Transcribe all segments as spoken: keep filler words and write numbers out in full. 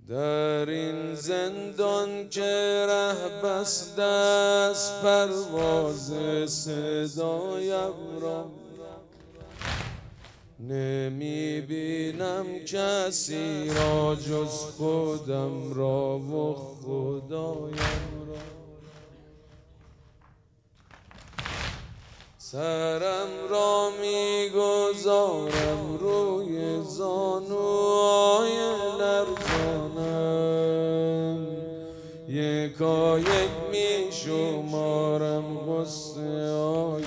در این زندان که ره بسته است پرواز صدایم را، نمی بینم کسی را جز خودم را و خدایم را. سرم را می گذارم روی زانوهای لرزانم، یکا یک می شمارم غصه های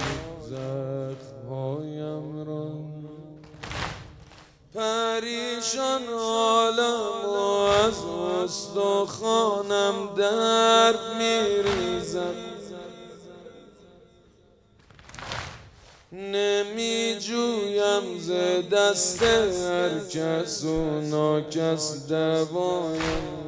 زخمهایم را. پریشان حالم و از استخوانم درد می ریزم، نمی جویم ز دست هر کس و ناکس دوایم.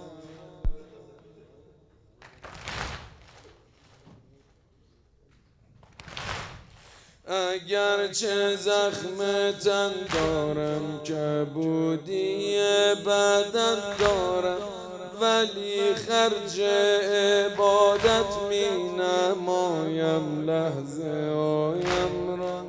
اگرچه زخم تن دارم کبودی بدن دارم، ولی خرج عبادت می نمایم لحظه هایم را.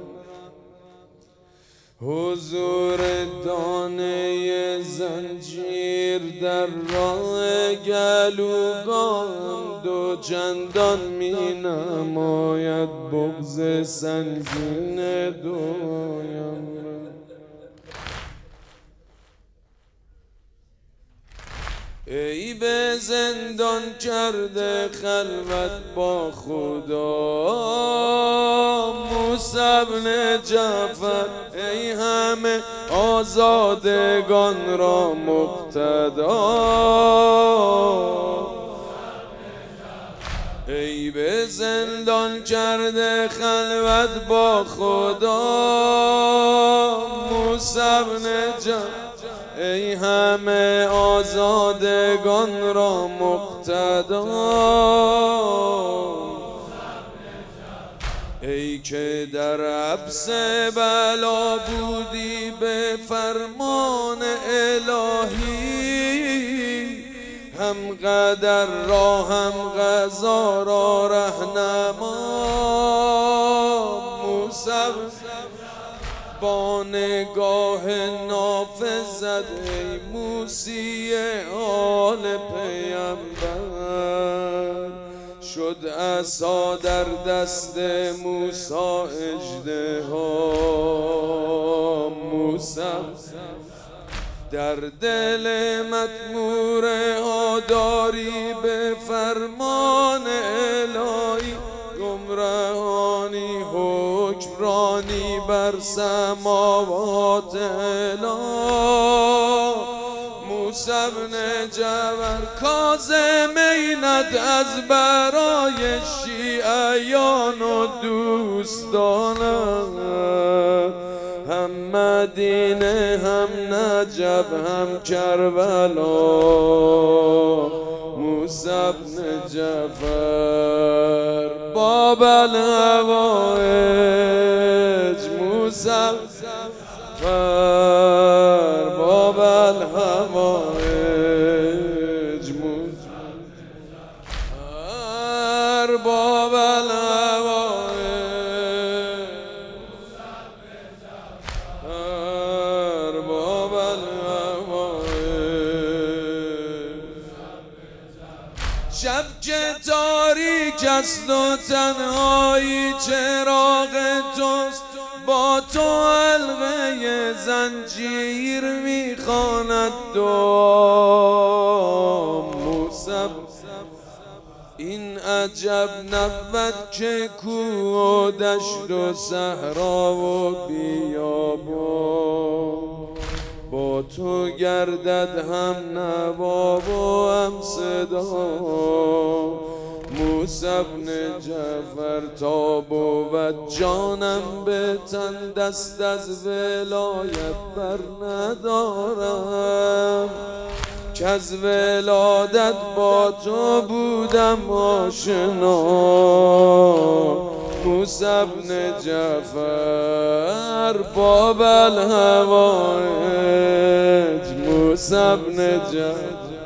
حضور دانه زنجیر در راه گلوگاهم دو چندان می نماید بغض سنگین دویم را. ای به زندان کرده خلوت با خدا موسی بن جعفر، ای همه آزادگان را مقتدا. ای به زندان کرده خلوت با خدا موسی بن جعفر، ای همه آزادگان را مقتدا. ای که در حبس بلا بودی به فرمان الهی، هم قدر را هم قضا را رهنما. موسی با نگاه نافذت، ای موسی آل پیامبر، شد عصا در دست موسی اژدها. موسی در دل مطمور ها داری به فرمان الهی، گمرهانی حکمرانی بر سماوات اله. موسی بن جعفر کاظم اینت از برای شیعیان و دوستانم، هم مدینه هم نجف هم کربلا. موسی بن جعفر باب الهوائج، موسی جعفر باب الهوائج، موسی جعفر باب الهوائج، باب الهوائج. شب که تاریک است و تنهایی چراغ توست، با تو حلقه زنجیر میخواند دعا. موسی این عجب نبود که کوه و دشت و صحرا و بیابان، با تو گردد هم نوا و هم صدا. موسی بن جعفر تا بود جانم به تن، دست از ولایت بر ندارم، که از ولادت با تو بودم آشنا. موسی بن جعفر باب الهوائج. یوسف نجات